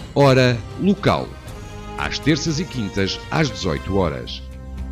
Hora local. Às terças e quintas, às 18 horas.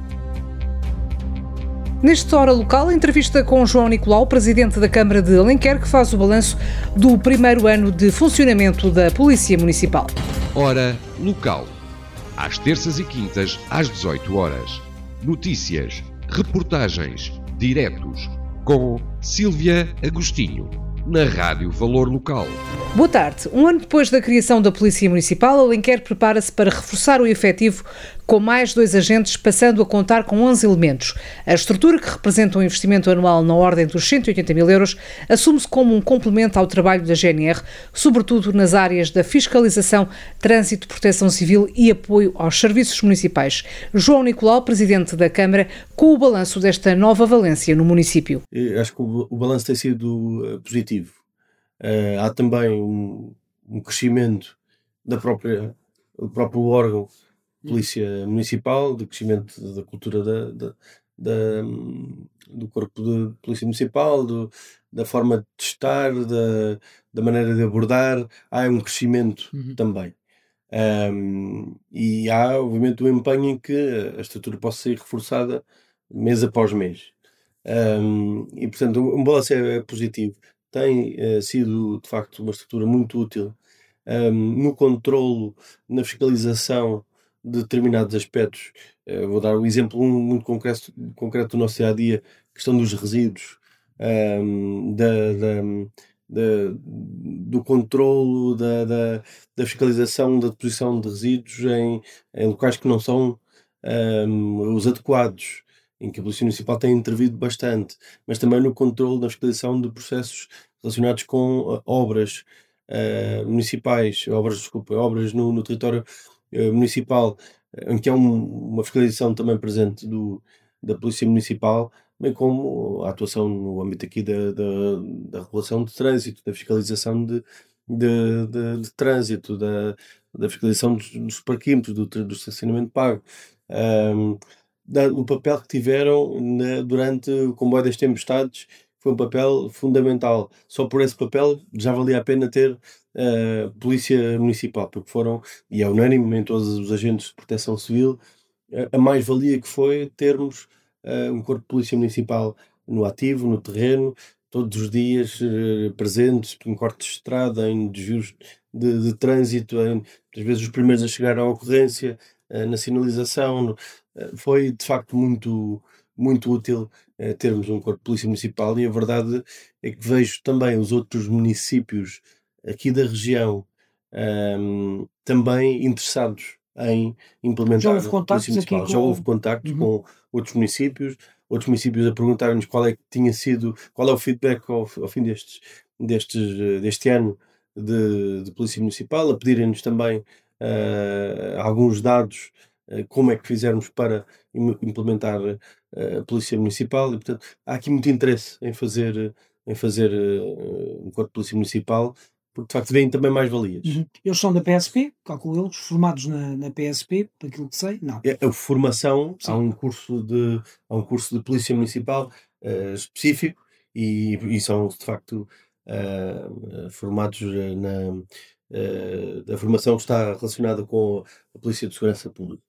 Neste Hora Local, entrevista com João Nicolau, presidente da Câmara de Alenquer, que faz o balanço do primeiro ano de funcionamento da Polícia Municipal. Hora local. Às terças e quintas, às 18 horas. Notícias, reportagens, diretos, com Sílvia Agostinho, na Rádio Valor Local. Boa tarde. Um ano depois da criação da Polícia Municipal, Alenquer prepara-se para reforçar o efetivo com mais 2 agentes, passando a contar com 11 elementos. A estrutura, que representa um investimento anual na ordem dos 180 mil euros, assume-se como um complemento ao trabalho da GNR, sobretudo nas áreas da fiscalização, trânsito, proteção civil e apoio aos serviços municipais. João Nicolau, presidente da Câmara, com o balanço desta nova valência no município. Eu acho que o balanço tem sido positivo. Há também um crescimento do próprio órgão Polícia Municipal, de crescimento da cultura do corpo de Polícia Municipal, da forma de estar, da maneira de abordar. Há um crescimento também. E há, obviamente, um empenho em que a estrutura possa ser reforçada mês após mês. E, portanto, um balanço é positivo. Tem sido, de facto, uma estrutura muito útil no controlo, na fiscalização de determinados aspectos. Vou dar um exemplo muito concreto do nosso dia-a-dia, questão dos resíduos, do controlo, da fiscalização da deposição de resíduos em locais que não são os adequados, em que a Polícia Municipal tem intervido bastante, mas também no controle da fiscalização de processos relacionados com obras municipais, obras no território municipal, em que há uma fiscalização também presente da Polícia Municipal, bem como a atuação no âmbito aqui da regulação de trânsito, da fiscalização de trânsito, da fiscalização dos parquímetros, do estacionamento pago. O papel que tiveram durante o comboio das tempestades foi um papel fundamental. Só por esse papel já valia a pena ter Polícia Municipal, porque foram, e é unânime em todos os agentes de proteção civil, a mais-valia que foi termos um corpo de Polícia Municipal no ativo, no terreno, todos os dias presentes em cortes de estrada, em desvios de trânsito, às vezes os primeiros a chegar à ocorrência, na sinalização. Foi de facto muito, muito útil termos um corpo de Polícia Municipal, e a verdade é que vejo também os outros municípios aqui da região também interessados em implementar Já houve contactos a Polícia Municipal. Já houve contactos com outros municípios a perguntarem-nos qual é o feedback ao fim deste ano de Polícia Municipal, a pedirem-nos também alguns dados, como é que fizermos para implementar a Polícia Municipal, e portanto há aqui muito interesse em fazer um corpo de Polícia Municipal, porque de facto vêm também mais-valias. Eles são da PSP, calculo eles, formados na PSP, por aquilo que sei, não. A formação, Sim. há um curso de Polícia Municipal específico, e são de facto formados a formação está relacionada com a Polícia de Segurança Pública.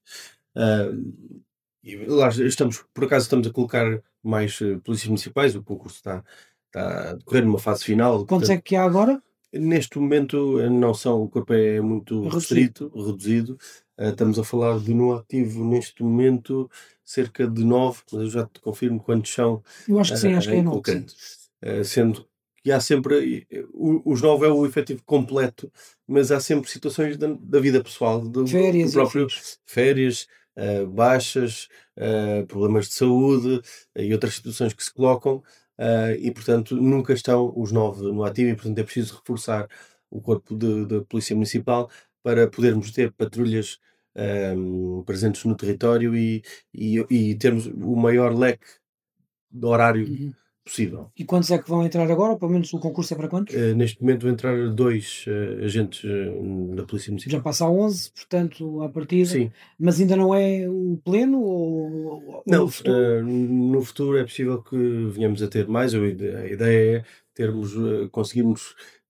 E lá por acaso estamos a colocar mais polícias municipais. O concurso está a decorrer numa fase final. Quantos é que há agora? Neste momento não são, o corpo é muito reduzido. Estamos a falar de no ativo neste momento cerca de 9, mas eu já te confirmo quantos são. Eu acho que sim, acho que é 9. Sendo que há sempre, os 9 é o efetivo completo, mas há sempre situações da vida pessoal, Férias, férias, baixas, problemas de saúde e outras situações que se colocam, e portanto nunca estão os 9 no ativo, e portanto é preciso reforçar o corpo da Polícia Municipal para podermos ter patrulhas presentes no território e termos o maior leque de horário possível. E quantos é que vão entrar agora? Ou pelo menos o concurso é para quantos? Neste momento vão entrar 2 agentes da Polícia Municipal. Já passa a 11, portanto, à partida. Sim. Mas ainda não é o pleno? Ou não, no futuro? No futuro é possível que venhamos a ter mais. A ideia é conseguirmos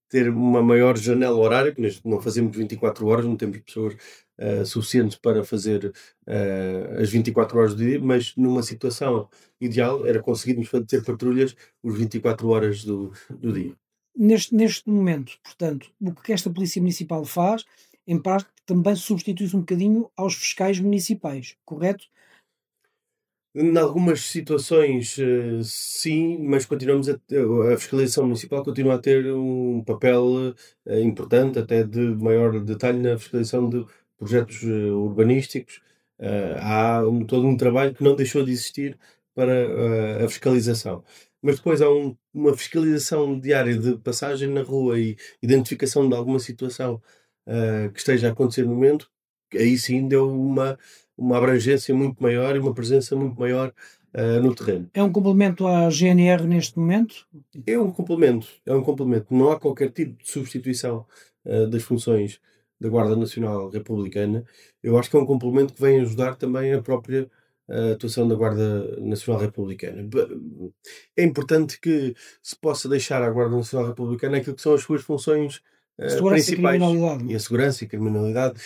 ter uma maior janela horária, porque não fazemos 24 horas, não temos pessoas suficientes para fazer as 24 horas do dia, mas numa situação ideal era conseguirmos ter patrulhas os 24 horas do dia. Neste momento, portanto, o que esta Polícia Municipal faz, em parte, também substitui-se um bocadinho aos fiscais municipais, correto? Em algumas situações, sim, mas continuamos a fiscalização municipal continua a ter um papel importante, até de maior detalhe na fiscalização de projetos urbanísticos. Há todo um trabalho que não deixou de existir para a fiscalização. Mas depois há uma fiscalização diária de passagem na rua e identificação de alguma situação que esteja a acontecer no momento, aí sim deu uma abrangência muito maior e uma presença muito maior no terreno. É um complemento à GNR neste momento? É um complemento. Não há qualquer tipo de substituição das funções da Guarda Nacional Republicana. Eu acho que é um complemento que vem ajudar também a própria atuação da Guarda Nacional Republicana. É importante que se possa deixar à Guarda Nacional Republicana aquilo que são as suas funções principais, e a segurança e a criminalidade,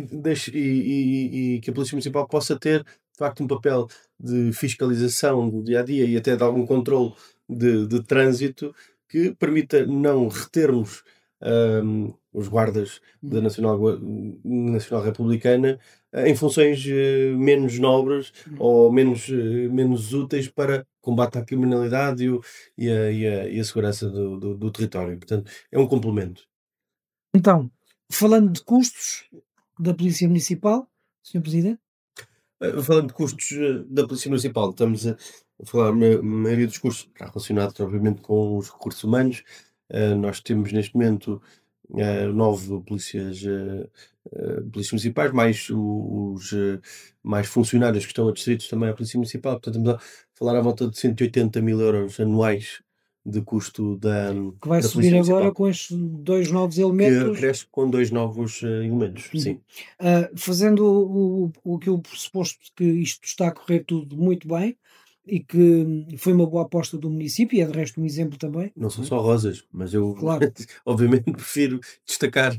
e que a Polícia Municipal possa ter, de facto, um papel de fiscalização do dia-a-dia e até de algum controle de trânsito que permita não retermos os guardas da Nacional Republicana em funções menos nobres ou menos úteis para combate à criminalidade e a segurança do território. Portanto, é um complemento. Então, falando de custos da Polícia Municipal, Sr. Presidente? Falando de custos da Polícia Municipal, estamos a falar, a maioria dos custos está relacionado, obviamente, com os recursos humanos. Nós temos, neste momento, 9 polícias municipais, mais mais funcionários que estão adscritos também à Polícia Municipal. Portanto, estamos a falar à volta de 180 mil euros anuais de custo que vai subir agora com estes 2 novos elementos. Que cresce com 2 novos elementos, sim. Fazendo aquilo pressuposto que isto está a correr tudo muito bem e que foi uma boa aposta do município, e é de resto um exemplo também. Não são só rosas, mas eu, claro, obviamente, prefiro destacar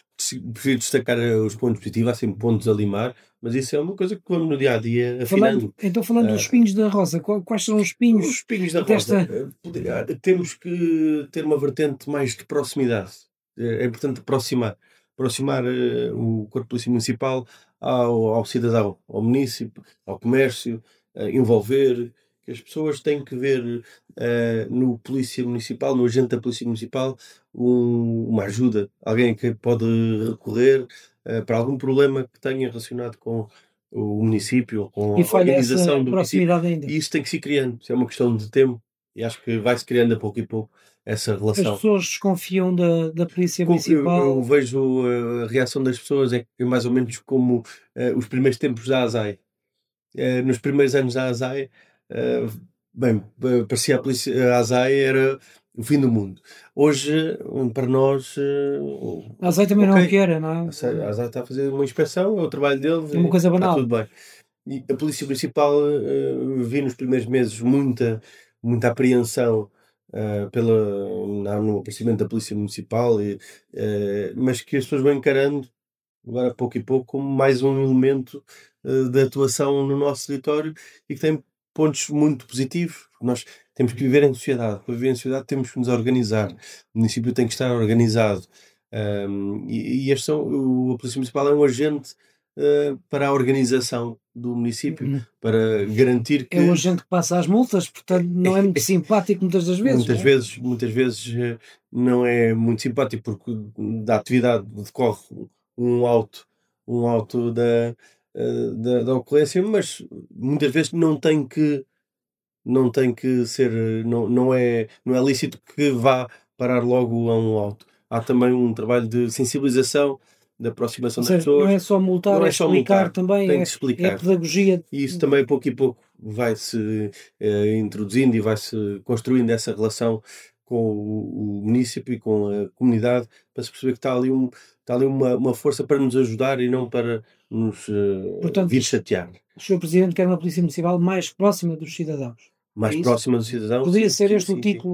os pontos positivos. Há sempre pontos a limar, mas isso é uma coisa que vamos no dia a dia afinando. Falando dos espinhos da rosa, quais são os espinhos? Os espinhos da rosa, temos que ter uma vertente mais de proximidade. É importante aproximar o Corpo de Polícia Municipal ao cidadão, ao município, ao comércio, envolver, que as pessoas têm que ver no Polícia Municipal, no agente da Polícia Municipal, uma ajuda, alguém que pode recorrer para algum problema que tenha relacionado com o município ou com a organização do município. Ainda. E isso tem que se ir criando, isso é uma questão de tempo e acho que vai-se criando a pouco e pouco essa relação. As pessoas desconfiam da Polícia Municipal? Eu vejo a reação das pessoas é mais ou menos como os primeiros tempos da ASAI. Nos primeiros anos da ASAI, parecia a ASAI era o fim do mundo. Hoje, para nós... a ASAI também não é o que era, não é? A ASAI está a fazer uma inspeção, é o trabalho deles. É uma coisa banal. Está tudo bem. E a Polícia Municipal vi nos primeiros meses muita apreensão no aparecimento da Polícia Municipal, mas que as pessoas vão encarando agora pouco e pouco como mais um elemento de atuação no nosso território e que tem pontos muito positivos. Nós temos que viver em sociedade. Para viver em sociedade temos que nos organizar. O município tem que estar organizado. A Polícia Municipal é um agente para a organização do município, para garantir que... É um agente que passa as multas, portanto não é muito simpático muitas das vezes. Muitas vezes não é muito simpático porque da atividade decorre um auto da ocorrência, mas muitas vezes não tem que ser, não é lícito que vá parar logo a um auto. Há também um trabalho de sensibilização, de aproximação das pessoas. Não é só multar, não é só explicar também, tem que explicar. É pedagogia. E isso também, pouco e pouco, vai-se introduzindo e vai-se construindo essa relação com o município e com a comunidade, para se perceber que está ali uma força para nos ajudar e não para nos vir chatear. O Sr. Presidente quer uma Polícia Municipal mais próxima dos cidadãos. Mais próxima dos cidadãos. Poderia ser este o título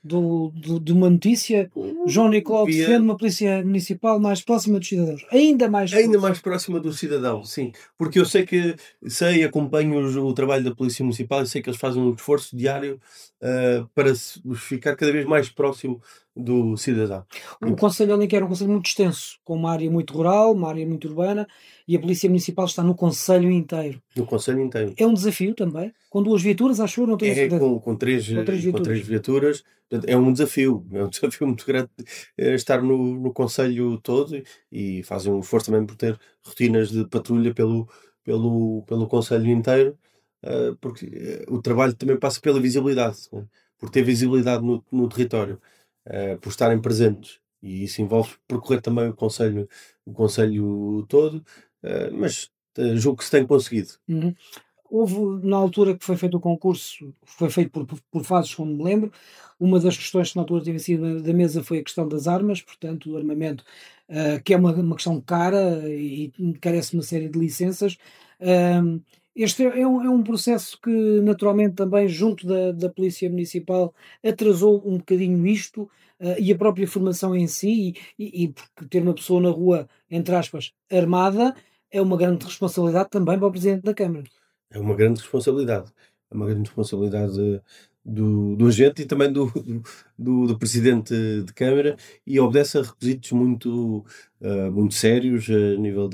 de uma notícia, João Nicolau defende uma polícia municipal mais próxima dos cidadãos. Ainda mais próxima do cidadão, sim. Porque eu acompanho o trabalho da Polícia Municipal e sei que eles fazem um esforço diário para ficar cada vez mais próximo do cidadão. O Conselho de Alenquer é um concelho muito extenso, com uma área muito rural, uma área muito urbana, e a Polícia Municipal está no concelho inteiro. No concelho inteiro. É um desafio também, com 2 viaturas, acho eu, não tenho certeza. Com três viaturas. Portanto, é um desafio muito grande estar no concelho todo, e fazem um esforço também por ter rotinas de patrulha pelo concelho inteiro, porque o trabalho também passa pela visibilidade, né? Por ter visibilidade no território, por estarem presentes, e isso envolve percorrer também o concelho todo, mas julgo que se tem conseguido. Uhum. Houve, na altura que foi feito o concurso, foi feito por fases, como me lembro, uma das questões que na altura tinha sido da mesa foi a questão das armas, portanto, o armamento, que é uma questão cara e carece de uma série de licenças. Este é um processo que, naturalmente, também junto da Polícia Municipal atrasou um bocadinho isto, e a própria formação em si, e porque ter uma pessoa na rua, entre aspas, armada, é uma grande responsabilidade também para o Presidente da Câmara. É uma grande responsabilidade. É uma grande responsabilidade do agente e também do Presidente de Câmara, e obedece a requisitos muito sérios a nível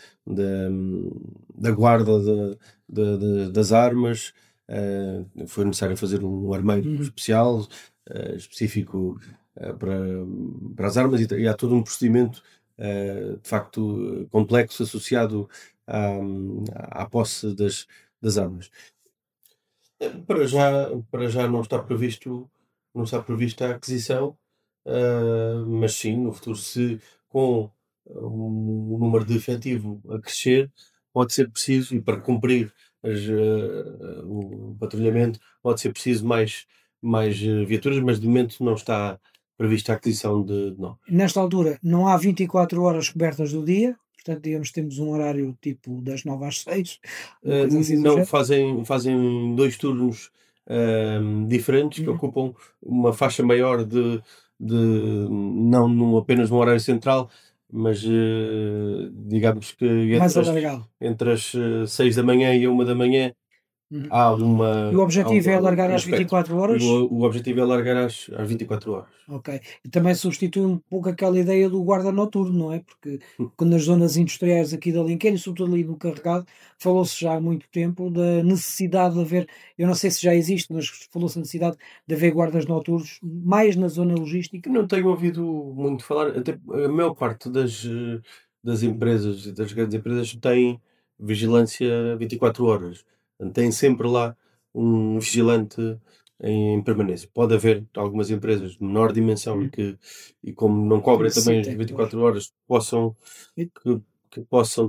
da guarda das armas. Foi necessário fazer um armeiro especial, específico para as armas, e há todo um procedimento de facto complexo associado à posse das armas. Para já não está prevista a aquisição, mas sim, no futuro, se com o número de efetivo a crescer, pode ser preciso, e para cumprir o patrulhamento, pode ser preciso mais viaturas, mas de momento não está prevista a aquisição de novos. Nesta altura não há 24 horas cobertas do dia, portanto, digamos, temos um horário tipo das 9 às 6. Não, fazem 2 turnos diferentes, que ocupam uma faixa maior não apenas no horário central, mas digamos que entre as 6 da manhã e a 1 da manhã há uma... E o objetivo é alargar às 24 horas? O objetivo é alargar às 24 horas. Ok. E também substitui um pouco aquela ideia do guarda noturno, não é? Porque quando nas zonas industriais aqui da Alenquer, e sobretudo ali no Carregado, falou-se já há muito tempo da necessidade de haver, eu não sei se já existe, mas falou-se da necessidade de haver guardas noturnos, mais na zona logística. Não tenho ouvido muito falar, até a maior parte das empresas, das grandes empresas, tem vigilância 24 horas. Tem sempre lá um vigilante em permanência. Pode haver algumas empresas de menor dimensão e como não cobrem também as 24 horas, que possam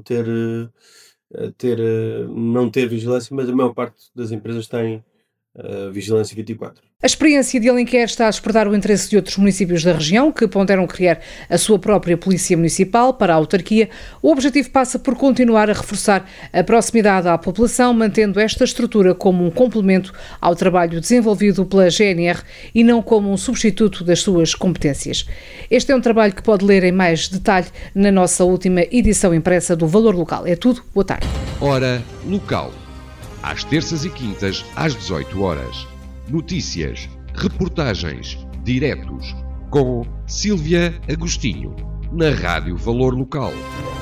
não ter vigilância, mas a maior parte das empresas tem vigilância 24. A experiência de Alenquer está a despertar o interesse de outros municípios da região que ponderam criar a sua própria Polícia Municipal para a autarquia. O objetivo passa por continuar a reforçar a proximidade à população, mantendo esta estrutura como um complemento ao trabalho desenvolvido pela GNR e não como um substituto das suas competências. Este é um trabalho que pode ler em mais detalhe na nossa última edição impressa do Valor Local. É tudo. Boa tarde. Hora Local. Às terças e quintas, às 18 horas. Notícias, reportagens, diretos, com Sílvia Agostinho, na Rádio Valor Local.